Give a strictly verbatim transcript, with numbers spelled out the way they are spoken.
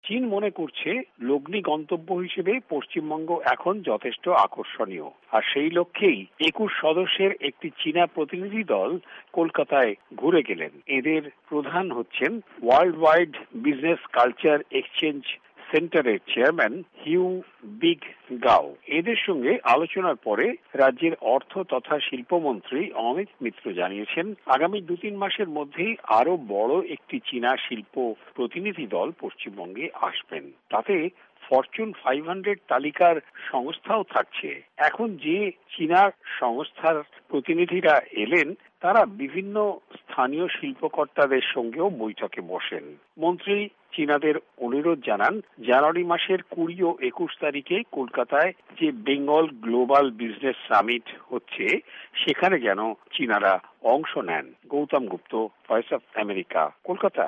চীন মনে করছে লগ্নি গন্তব্য হিসেবে পশ্চিমবঙ্গ এখন যথেষ্ট আকর্ষণীয়, আর সেই লক্ষ্যেই একুশ সদস্যের একটি চীনা প্রতিনিধি দল কলকাতায় ঘুরে গেলেন। এদের প্রধান হচ্ছেন world wide business culture exchange সেন্টারের চেয়ারম্যান হিউ বিগ গাও। এদের সঙ্গে আলোচনার পরে রাজ্যের অর্থ তথা শিল্পমন্ত্রী অমিত মিত্র জানিয়েছেন, আগামী দু তিন মাসের মধ্যেই আরো বড় একটি চীনা শিল্প প্রতিনিধি দল পশ্চিমবঙ্গে আসবেন। তাতে ফরচুন ফাইভ হান্ড্রেড তালিকার সংস্থাও থাকছে। এখন যে চীনা সংস্থার প্রতিনিধিরা এলেন, তারা বিভিন্ন স্থানীয় শিল্পকর্তাদের সঙ্গেও বৈঠকে বসেন। মন্ত্রী চীনাদের অনুরোধ জানান, জানুয়ারি মাসের কুড়ি ও একুশ তারিখে কলকাতায় যে বেঙ্গল গ্লোবাল বিজনেস সামিট হচ্ছে, সেখানে যেন চীনারা অংশ নেন। Gautam Gupta, voice of America, Kolkata.